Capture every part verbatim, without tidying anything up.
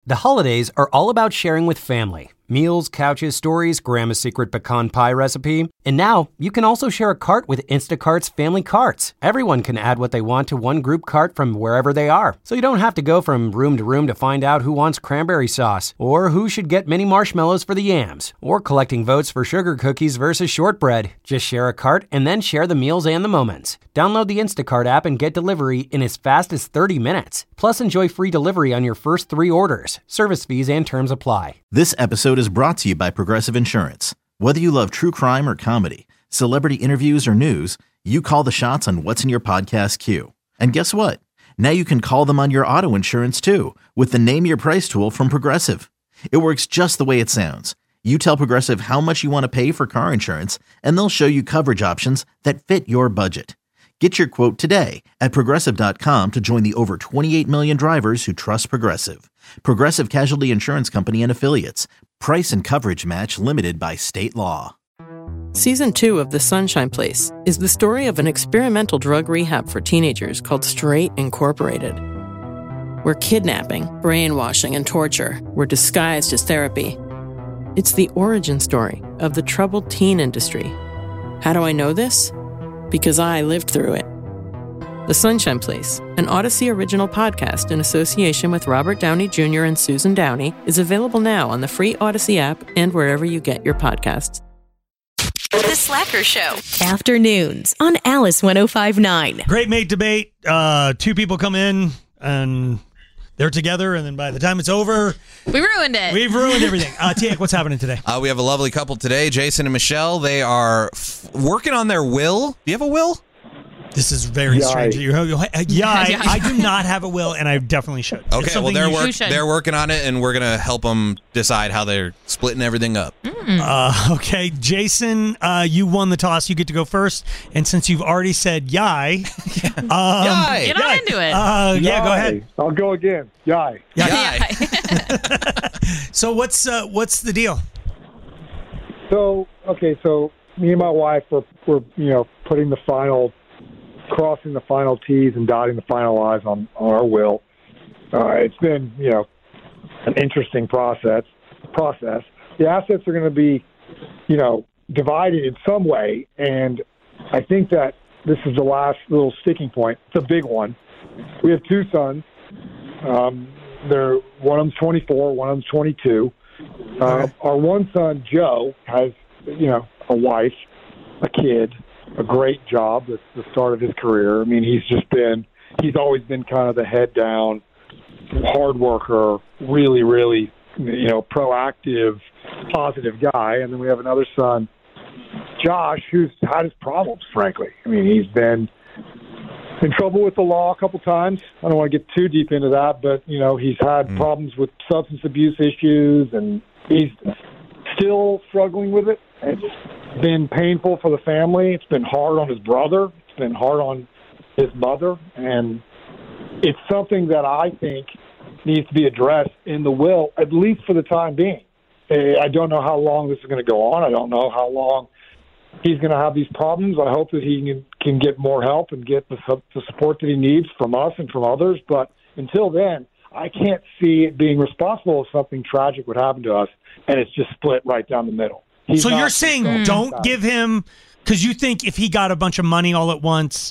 The holidays are all about sharing with family. Meals, couches, stories, Grandma's secret pecan pie recipe. And now, you can also share a cart with Instacart's Family Carts. Everyone can add what they want to one group cart from wherever they are. So you don't have to go from room to room to find out who wants cranberry sauce, or who should get mini marshmallows for the yams, or collecting votes for sugar cookies versus shortbread. Just share a cart and then share the meals and the moments. Download the Instacart app and get delivery in as fast as thirty minutes. Plus, enjoy free delivery on your first three orders. Service fees and terms apply. This episode is brought to you by Progressive Insurance. Whether you love true crime or comedy, celebrity interviews or news, you call the shots on what's in your podcast queue. And guess what? Now you can call them on your auto insurance too with the Name Your Price tool from Progressive. It works just the way it sounds. You tell Progressive how much you want to pay for car insurance, and they'll show you coverage options that fit your budget. Get your quote today at Progressive dot com to join the over twenty-eight million drivers who trust Progressive. Progressive Casualty Insurance Company and Affiliates. Price and coverage match limited by state law. Season two of The Sunshine Place is the story of an experimental drug rehab for teenagers called Straight Incorporated, where kidnapping, brainwashing, and torture were disguised as therapy. It's the origin story of the troubled teen industry. How do I know this? Because I lived through it. The Sunshine Place, an Odyssey original podcast in association with Robert Downey Junior and Susan Downey, is available now on the free Odyssey app and wherever you get your podcasts. The Slacker Show. Afternoons on Alice one oh five point nine. Great mate debate. Uh, two people come in and they're together, and then by the time it's over, we ruined it. We've ruined everything. Uh, Tiak, what's happening today? Uh, we have a lovely couple today, Jason and Michelle. They are f- working on their will. Do you have a will? This is very Yai. strange. You, you, yeah, I, I do not have a will, and I definitely should. Okay, well, they're, work, they're working on it, and we're going to help them decide how they're splitting everything up. Mm. Uh, okay, Jason, uh, you won the toss. You get to go first. And since you've already said yai, yeah. um, yai. Get on into it. Uh, yeah, go ahead. I'll go again. Yai. Yai. Yai. So what's uh, what's the deal? So, okay, so me and my wife were, were you know, putting the final... crossing the final T's and dotting the final I's on, on our will. Uh, it's been, you know, an interesting process. Process. The assets are going to be, you know, divided in some way, and I think that this is the last little sticking point. It's a big one. We have two sons. Um, they're one of them's twenty-four, one of them's twenty-two. Uh, our one son, Joe, has, you know, a wife, a kid. A great job at the start of his career. I mean, he's just been, he's always been kind of the head down, hard worker, really, really, you know, proactive, positive guy. And then we have another son, Josh, who's had his problems, frankly. I mean, he's been in trouble with the law a couple times. I don't want to get too deep into that, but, you know, he's had mm. problems with substance abuse issues, and he's still struggling with it. It's been painful for the family. It's been hard on his brother. It's been hard on his mother. And it's something that I think needs to be addressed in the will, at least for the time being. I don't know how long this is going to go on. I don't know how long he's going to have these problems. I hope that he can, can get more help and get the, the support that he needs from us and from others. But until then, I can't see it being responsible if something tragic would happen to us and it's just split right down the middle. He's so you're saying don't time. give him, because you think if he got a bunch of money all at once,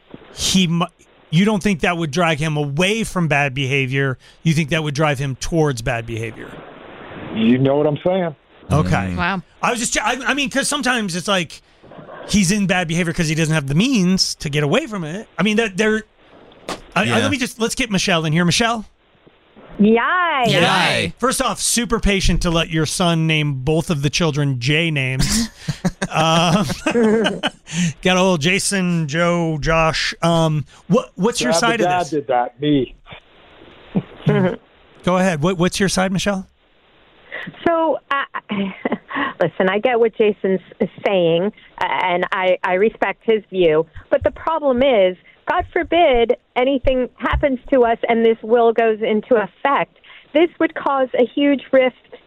he you don't think that would drag him away from bad behavior. You think that would drive him towards bad behavior. You know what I'm saying? Okay. Wow. I was just, I, I mean, because sometimes it's like he's in bad behavior because he doesn't have the means to get away from it. I mean, that they're. I, yeah. I, let me just let's get Michelle in here. Michelle. Yai. Yai. First off, super patient to let your son name both of the children J names. um, got old Jason, Joe, Josh. Um, what what's your Dad, side dad of this? Dad did that. Me. Go ahead. What what's your side, Michelle? So, uh, listen, I get what Jason's saying, and I, I respect his view. But the problem is, God forbid anything happens to us and this will goes into effect. This would cause a huge rift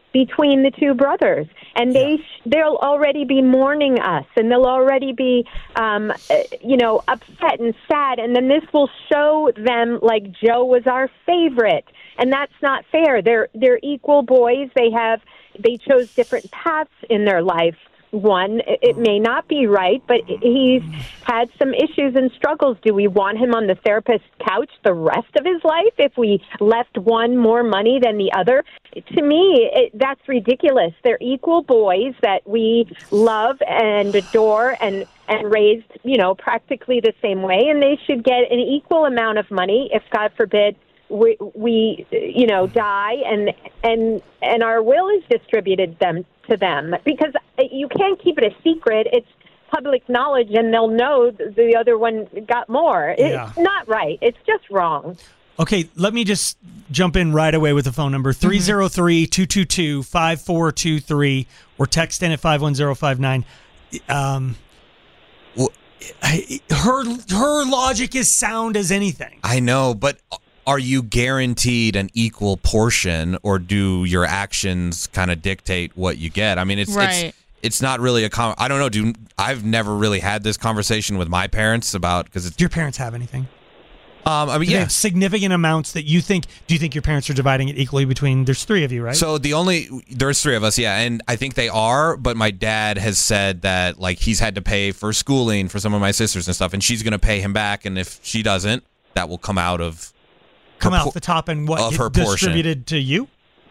between the two brothers, and they sh- they'll already be mourning us, and they'll already be um, uh, you know upset and sad, and then this will show them like Joe was our favorite, and that's not fair. They're they're equal boys. They have they chose different paths in their life. One, it may not be right, but he's had some issues and struggles. Do we want him on the therapist's couch the rest of his life if we left one more money than the other? To me, it, that's ridiculous. They're equal boys that we love and adore and, and raised, you know, practically the same way, and they should get an equal amount of money if, God forbid, we, we you know, die and and and our will is distributed them to them, because you can't keep it a secret. It's public knowledge, and they'll know the other one got more. Yeah. It's not right. It's just wrong. Okay, let me just jump in right away with the phone number, three oh three, two two two, five four two three, or text in at five one zero five nine. Um, Well, I- her her logic is sound as anything. I know, but are you guaranteed an equal portion, or do your actions kind of dictate what you get? I mean, it's Right. it's it's not really a com- I don't know. Do I've never really had this conversation with my parents about because it's Do your parents have anything? um I mean Do they yeah. have significant amounts that you think? Do you think your parents are dividing it equally between? There's three of you, right? So the only there's three of us, yeah, and I think they are. But my dad has said that like he's had to pay for schooling for some of my sisters and stuff, and she's going to pay him back, and if she doesn't, that will come out of come her out por- the top and what of get her portion. distributed to you?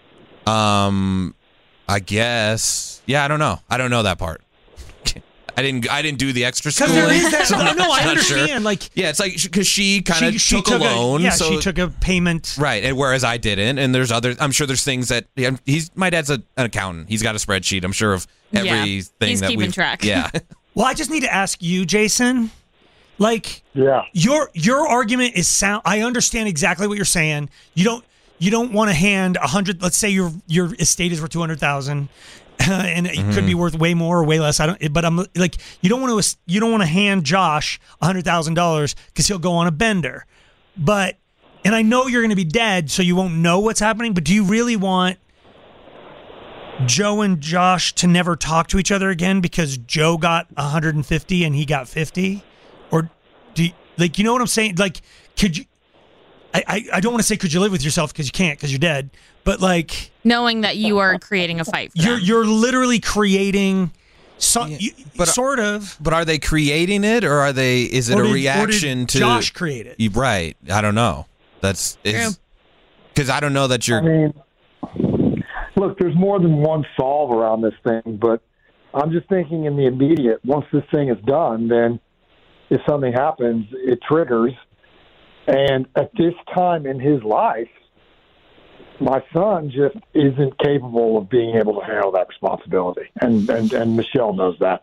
Um, I guess. Yeah, I don't know. I don't know that part. I didn't. I didn't do the extra Because schooling. there is that. so I'm no, not- I not understand. Sure. Like, Yeah, it's like because she kind of she, she took, a loan. yeah, so, she took a payment. Right, and whereas I didn't, and there's other. I'm sure there's things that yeah, he's. My dad's a, an accountant. He's got a spreadsheet. I'm sure of Yeah, everything he's that keeping we. track. Yeah. Well, I just need to ask you, Jason. Like, Yeah. your your argument is sound. I understand exactly what you're saying. You don't you don't want to hand a hundred. Let's say your your estate is worth two hundred thousand, and it Mm-hmm. could be worth way more or way less. I don't. But I'm like, you don't want to you don't want to hand Josh a hundred thousand dollars because he'll go on a bender. But and I know you're going to be dead, so you won't know what's happening. But do you really want Joe and Josh to never talk to each other again because Joe got one hundred fifty and he got fifty? Or do you, like, you know what I'm saying? Like, could you, I, I, I don't want to say could you live with yourself because you can't because you're dead, but like Knowing that you are creating a fight for you're, them. you're literally creating some, Yeah, you, but- sort of. But are they creating it, or are they? Is it Or a did- or did reaction to Josh create it? You- Right. I don't know. That's True. because I don't know that I you're. mean, look, there's more than one solve around this thing, but I'm just thinking in the immediate, once this thing is done, then if something happens, it triggers. And at this time in his life, my son just isn't capable of being able to handle that responsibility. And, and, and Michelle knows that.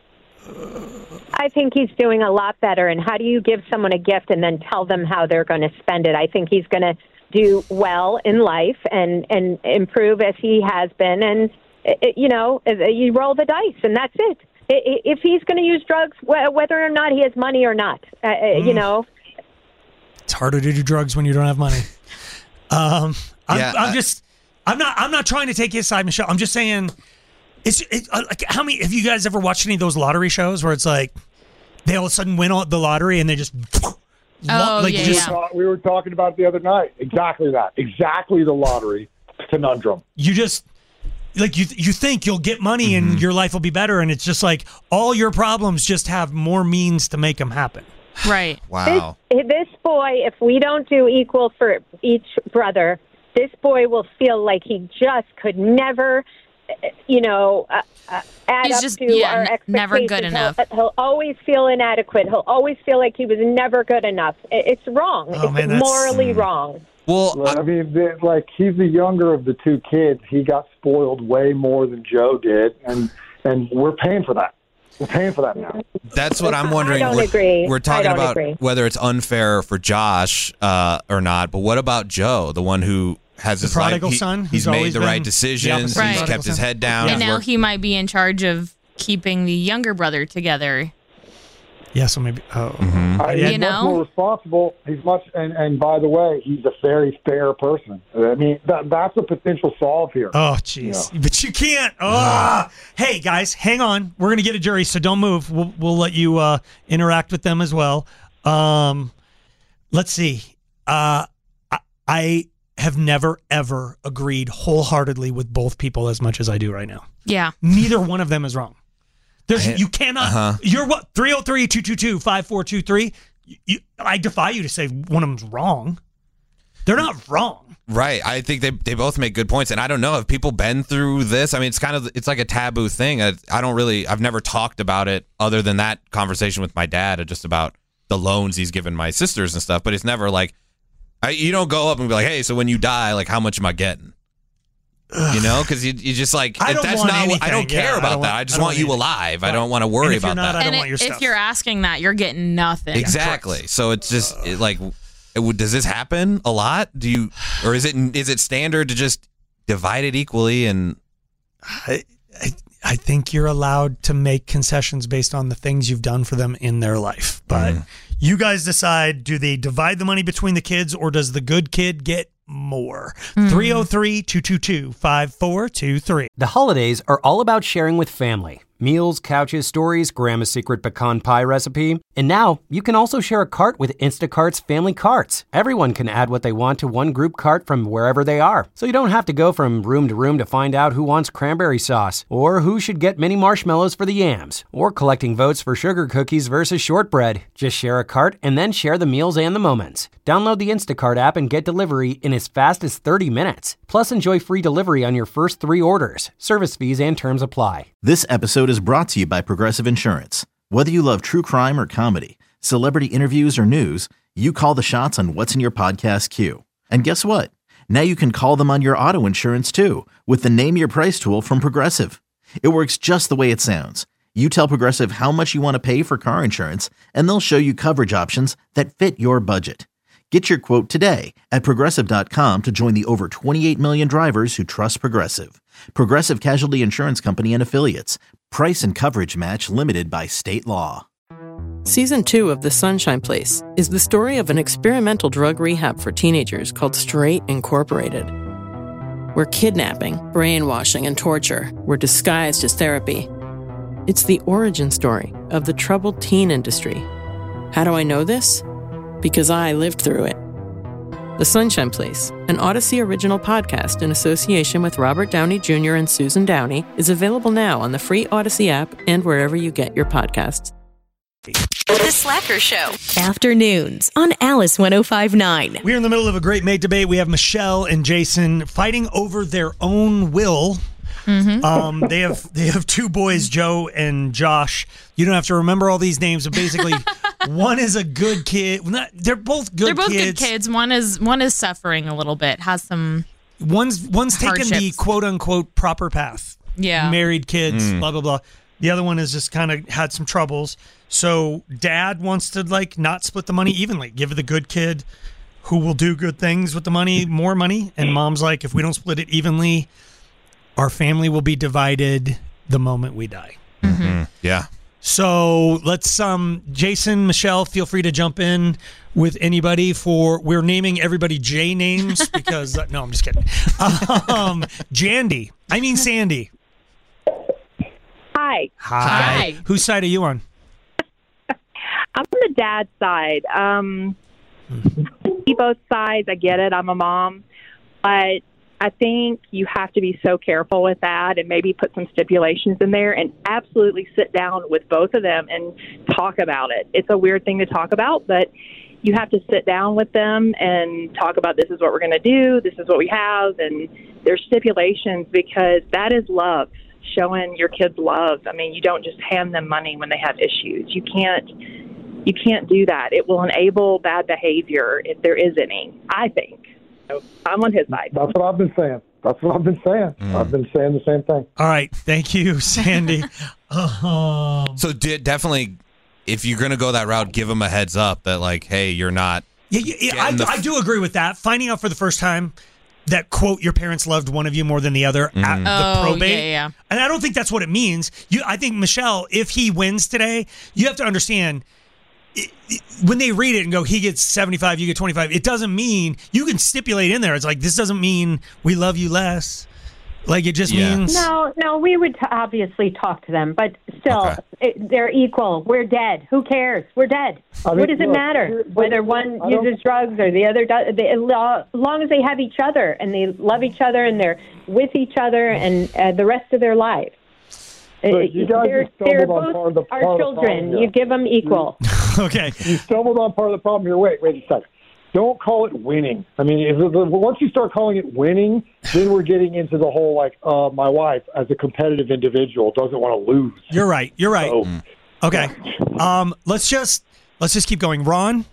I think he's doing a lot better. And how do you give someone a gift and then tell them how they're going to spend it? I think he's going to do well in life and, and improve as he has been. And, it, you know, you roll the dice, and that's it. If he's going to use drugs, whether or not he has money or not, uh, mm. you know. It's harder to do drugs when you don't have money. Um, I'm, Yeah, I'm I- just, I'm not, I'm not trying to take his side, Michelle. I'm just saying, it's it, uh, like how many have you guys ever watched any of those lottery shows where it's like they all of a sudden win all the lottery and they just, Oh, like yeah, just yeah. We were talking about it the other night. Exactly that. Exactly the lottery conundrum. you just like you you think you'll get money and your life will be better, and it's just like all your problems just have more means to make them happen. Right. Wow. This, this boy, if we don't do equal for each brother, this boy will feel like he just could never, you know, uh, uh, add He's up just, to yeah, our n- expectations. never good He'll- enough. He'll, always feel inadequate. He'll always feel like he was never good enough. It, it's wrong. Oh, it's man, that's- morally wrong. Well, Well, I mean, the- like he's the younger of the two kids. He got spoiled way more than Joe did, and and we're paying for that. We're paying for that now. that's what I'm wondering. I don't we're, agree. we're I talking don't about agree. whether it's unfair for Josh uh, or not. But what about Joe, the one who has his prodigal life, he- son, He's who's made always the been right the decisions. opposite of He's prodigal kept his son. head down. Yeah. And he's now worked- he might be in charge of keeping the younger brother together. Yeah, so maybe. Oh, Mm-hmm. Uh, he's You much know? more responsible. He's much, and, and by the way, he's a very fair person. I mean, that, that's a potential solve here. Oh, jeez. But you can't. Oh. Hey, guys, hang on. We're going to get a jury, so don't move. We'll, we'll let you uh, interact with them as well. Um, let's see. Uh, I, I have never, ever agreed wholeheartedly with both people as much as I do right now. Yeah. Neither one of them is wrong. There's, I- you cannot. uh-huh. You're what? three oh three, two two two, five four two three. You, you, I defy you to say one of them's wrong. They're not wrong. Right. I think they they both make good points. And I don't know, have people been through this? I mean, it's kind of, it's like a taboo thing. I, I don't really, I've never talked about it other than that conversation with my dad, just about the loans he's given my sisters and stuff. But it's never like, I, you don't go up and be like, hey, so when you die, like, how much am I getting? You know, because you, you just like, I don't that's want not what, anything. I don't Yeah, care I about don't that. want- I just I don't want you want alive. I Right. don't want to worry And if you're about not, that. I don't And want your if stuff. you're asking that, you're getting nothing. Exactly. So it's just it, like, it, would- does this happen a lot? Do you, or is it is it standard to just divide it equally? And I, I, I think you're allowed to make concessions based on the things you've done for them in their life. But Mm. you guys decide, do they divide the money between the kids or does the good kid get more? three oh three, two two two, five four two three. The holidays are all about sharing with family. Meals, couches, stories, Grandma's secret pecan pie recipe. And now you can also share a cart with Instacart's family carts. Everyone can add what they want to one group cart from wherever they are. So you don't have to go from room to room to find out who wants cranberry sauce, or who should get mini marshmallows for the yams, or collecting votes for sugar cookies versus shortbread. Just share a cart and then share the meals and the moments. Download the Instacart app and get delivery in as fast as thirty minutes. Plus, enjoy free delivery on your first three orders. Service fees and terms apply. This episode is brought to you by Progressive Insurance. Whether you love true crime or comedy, celebrity interviews or news, you call the shots on what's in your podcast queue. And guess what? Now you can call them on your auto insurance too with the Name Your Price tool from Progressive. It works just the way it sounds. You tell Progressive how much you want to pay for car insurance, and they'll show you coverage options that fit your budget. Get your quote today at Progressive dot com to join the over twenty-eight million drivers who trust Progressive. Progressive Casualty Insurance Company and Affiliates. Price and coverage match limited by state law. Season two of The Sunshine Place is the story of an experimental drug rehab for teenagers called Straight Incorporated, where kidnapping, brainwashing, and torture were disguised as therapy. It's the origin story of the troubled teen industry. How do I know this? Because I lived through it. The Sunshine Place, an Odyssey original podcast in association with Robert Downey Junior and Susan Downey, is available now on the free Odyssey app and wherever you get your podcasts. The Slacker Show. Afternoons on Alice one oh five point nine. We're in the middle of a great mate debate. We have Michelle and Jason fighting over their own will. Mm-hmm. Um, they have they have two boys, Joe and Josh. You don't have to remember all these names, but basically, one is a good kid. Not, they're both good. They're both kids. good kids. One is one is suffering a little bit. Has some. One's one's taken the Hardships. quote unquote proper path. Yeah. Married kids, Mm. blah blah blah. The other one has just kind of had some troubles. So dad wants to like not split the money evenly. Give the good kid who will do good things with the money more money, and mom's like, if we don't split it evenly, our family will be divided the moment we die. Mm, yeah. So let's, um, Jason, Michelle, feel free to jump in with anybody for, we're naming everybody J names because, uh, no, I'm just kidding. Um, Jandy, I mean Sandy. Hi. Hi. Hi. Whose side are you on? I'm on the dad's side. Um, see both sides. I get it. I'm a mom. But I think you have to be so careful with that and maybe put some stipulations in there and absolutely sit down with both of them and talk about it. It's a weird thing to talk about, but you have to sit down with them and talk about this is what we're going to do, this is what we have, and there's stipulations because that is love, showing your kids love. I mean, you don't just hand them money when they have issues. You can't you can't do that. It will enable bad behavior if there is any, I think. So I'm on his side. That's what I've been saying. That's what I've been saying. Mm. I've been saying the same thing. All right. Thank you, Sandy. um, So de- definitely, if you're going to go that route, give them a heads up that, like, hey, you're not. yeah, yeah, yeah, I, Getting the I do agree with that. Finding out for the first time that, quote, your parents loved one of you more than the other at Mm. the Oh, probate. yeah, yeah, yeah. And I don't think that's what it means. You, I think, Michelle, if he wins today, you have to understand it, it, when they read it and go, he gets seventy-five, you get twenty-five, it doesn't mean, you can stipulate in there, it's like, this doesn't mean we love you less. Like, it just Yeah. means... No, no, we would t- obviously talk to them, but still, Okay. it, they're equal. We're dead. Who cares? We're dead. I mean, what does it look, matter but whether one I don't- uses drugs or the other does? They, as long as they have each other and they love each other and they're with each other and uh, the rest of their lives. Look, you guys they're just stumbled they're on both part of the- our part of the children. problem here. You give them equal. Okay. You stumbled on part of the problem here. Wait, wait a second. Don't call it winning. I mean, if, if, once you start calling it winning, then we're getting into the whole, like, uh, my wife, as a competitive individual, doesn't want to lose. You're right. You're right. So, Okay. Um, let's just let's just keep going. Ron?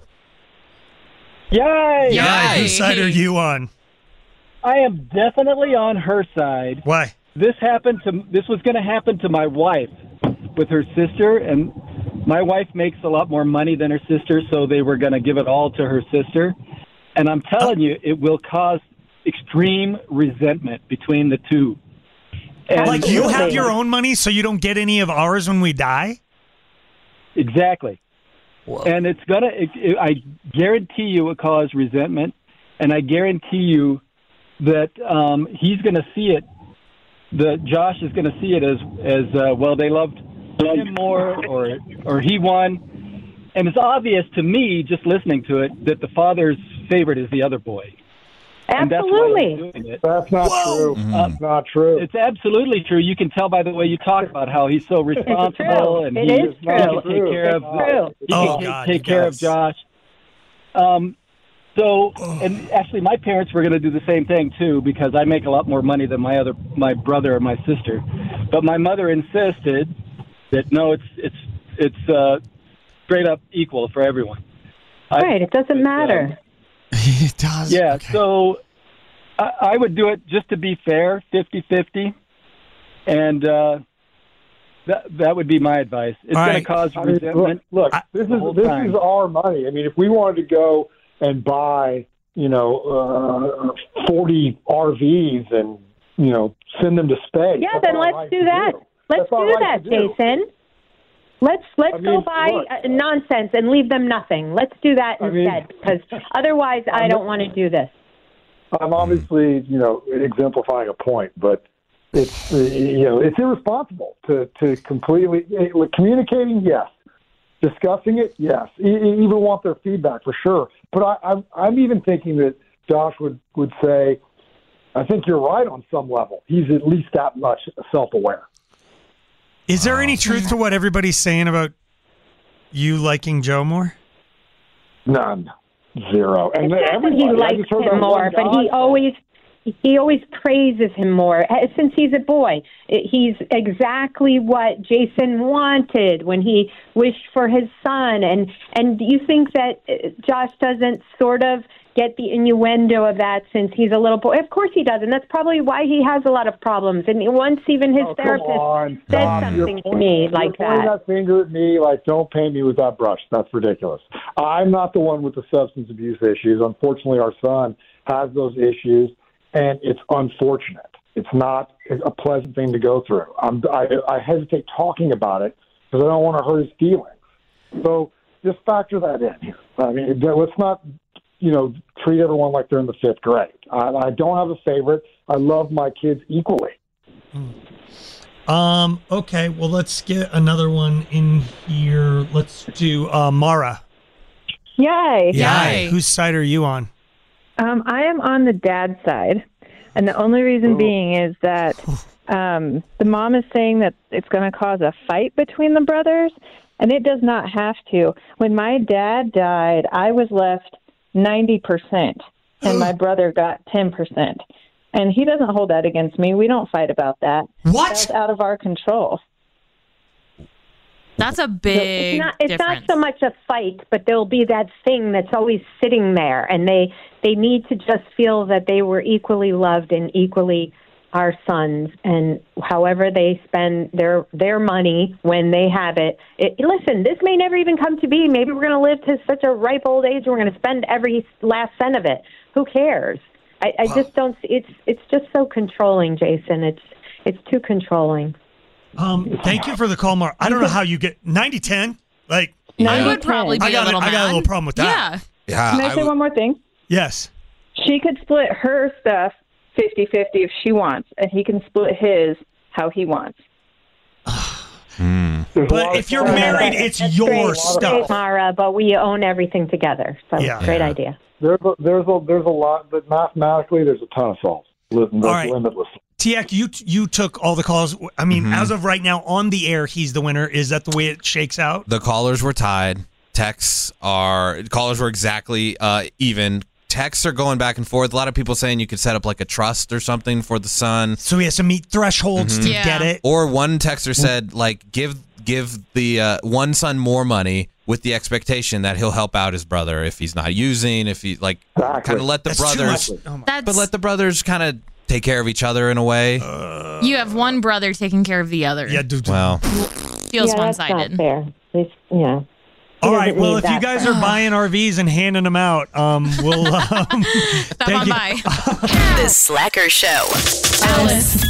Yay! Yeah. Whose side are you on? I am definitely on her side. Why? This happened to this was going to happen to my wife with her sister, and my wife makes a lot more money than her sister, so they were going to give it all to her sister. And I'm telling you, it will cause extreme resentment between the two. And Like, you have your own money, so you don't get any of ours when we die? Exactly. And it's gonna. It, it, I guarantee you, it cause resentment, and I guarantee you that um, he's going to see it. That Josh is going to see it as as uh, well. They loved him more, or or he won, and it's obvious to me just listening to it that the father's favorite is the other boy. And that's why Absolutely. he's doing it. That's not Whoa. true. That's not true. It's absolutely true. You can tell by the way you talk about how he's so responsible and It he, is he true. can take care of It's true. he Oh, can God, take you care of guys. Josh. Um, so, and actually, my parents were going to do the same thing too because I make a lot more money than my other my brother or my sister. But my mother insisted that no, it's it's it's uh, straight up equal for everyone. I- Right. It doesn't matter. It does. Yeah, Okay. so I, I would do it just to be fair, fifty-fifty, and uh, that that would be my advice. It's All going right. to cause I mean, look, resentment. look I- this the is whole this time. is our money. I mean, if we wanted to go and buy, you know, uh, forty R Vs and, you know, send them to space. Yeah, that's then our let's right do to that. do. Let's That's our do right that, to do. Jason. Let's let's I go mean, buy look. uh, nonsense and leave them nothing. Let's do that I mean- instead, because otherwise, I don't want to do this. I'm obviously, you know, exemplifying a point, but it's, uh, you know, it's irresponsible to, to completely uh, communicating. Yes, discussing it. Yes, e- even want their feedback for sure. But I, I'm, I'm even thinking that Josh would, would say, I think you're right on some level. He's at least that much self-aware. Is there any truth to what everybody's saying about you liking Joe more? None, zero. And It's not that everybody, he I likes just heard him that more, one but guy he say- always he always praises him more uh, since he's a boy. It- He's exactly what Jason wanted when he wished for his son. And and do you think that uh, Josh doesn't sort of get the innuendo of that since he's a little boy? Of course he does, and that's probably why he has a lot of problems. And once even his Oh, come therapist on, said stop. something You're to me pointing- like you're pointing that. that finger at me like, don't paint me with that brush. That's ridiculous. I'm not the one with the substance abuse issues. Unfortunately, our son has those issues, and it's unfortunate. It's not a pleasant thing to go through. I'm, I, I hesitate talking about it because I don't want to hurt his feelings. So just factor that in here. I mean, let's not, you know, treat everyone like they're in the fifth grade. I, I don't have a favorite. I love my kids equally. Um. Okay. Well, let's get another one in here. Let's do uh, Mara. Yay. Yay. Whose side are you on? Um, I am on the dad side. And the only reason being is that um, the mom is saying that it's going to cause a fight between the brothers, and it does not have to. When my dad died, I was left ninety percent, and my brother got ten percent. And he doesn't hold that against me. We don't fight about that. What? That's out of our control. That's a big It's not. It's difference. not so much a fight, but there'll be that thing that's always sitting there, and they they need to just feel that they were equally loved and equally our sons. And however they spend their their money when they have it, it listen, this may never even come to be. Maybe we're going to live to such a ripe old age, and we're going to spend every last cent of it. Who cares? I, I just don't. It's it's just so controlling, Jason. It's it's too controlling. Um. Thank you for the call, Mara. I don't know how you get ninety ten. Like, I would probably be I got a little I got a mad. little problem with that. Yeah. Yeah. Can I I say w- one more thing? Yes. She could split her stuff fifty-fifty if she wants, and he can split his how he wants. Hmm. But if you're married, it's your Great, stuff. Mara, but we own everything together. So Yeah. great Yeah. idea. There's a, there's a there's a lot, but mathematically, there's a ton of solves. Listen, All right. limitless. Tiak, you you took all the calls. I mean, Mhm. as of right now, on the air, he's the winner. Is that the way it shakes out? The callers were tied. Texts are callers were exactly uh, even. Texts are going back and forth. A lot of people saying you could set up like a trust or something for the son. So he has to meet thresholds to Yeah. get it. Or one texter said like give give the uh, one son more money with the expectation that he'll help out his brother if he's not using, if he like Exactly. kind of let the That's too brothers, much. Oh my- That's but let the brothers kind of take care of each other in a way. you have one brother taking care of the other. yeah, dude. Well, Feels yeah, one that's not sided. fair. It's, yeah. All right. doesn't Well, need if you that. guys are buying R Vs and handing them out, um, we'll um, Stop thank on you. by. The Slacker Show. Alice.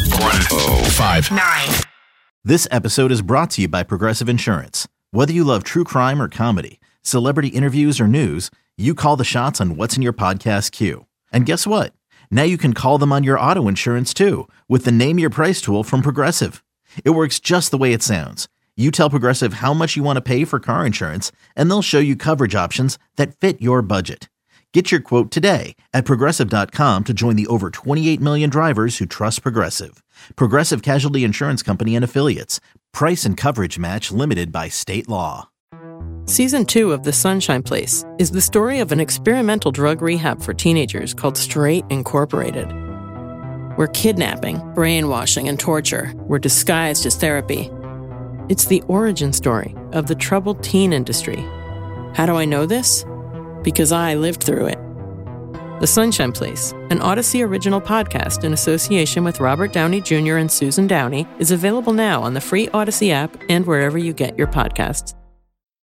Nine. This episode is brought to you by Progressive Insurance. Whether you love true crime or comedy, celebrity interviews or news, you call the shots on what's in your podcast queue. And guess what? Now you can call them on your auto insurance too with the Name Your Price tool from Progressive. It works just the way it sounds. You tell Progressive how much you want to pay for car insurance, and they'll show you coverage options that fit your budget. Get your quote today at Progressive dot com to join the over twenty-eight million drivers who trust Progressive. Progressive Casualty Insurance Company and Affiliates. Price and coverage match limited by state law. Season two of The Sunshine Place is the story of an experimental drug rehab for teenagers called Straight Incorporated, where kidnapping, brainwashing, and torture were disguised as therapy. It's the origin story of the troubled teen industry. How do I know this? Because I lived through it. The Sunshine Place, an Odyssey original podcast in association with Robert Downey Junior and Susan Downey, is available now on the free Odyssey app and wherever you get your podcasts.